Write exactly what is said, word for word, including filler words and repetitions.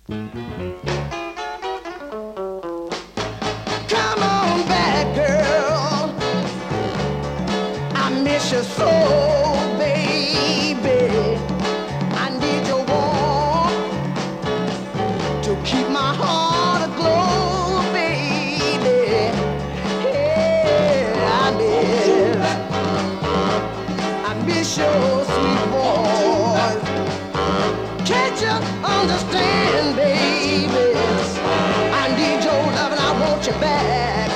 Come on back, girl. I miss you so, baby. I need your warmth to keep my heart aglow, baby. Yeah, I miss, I miss your sweet voice. Can't you understand, baby? I need your love and I want you back.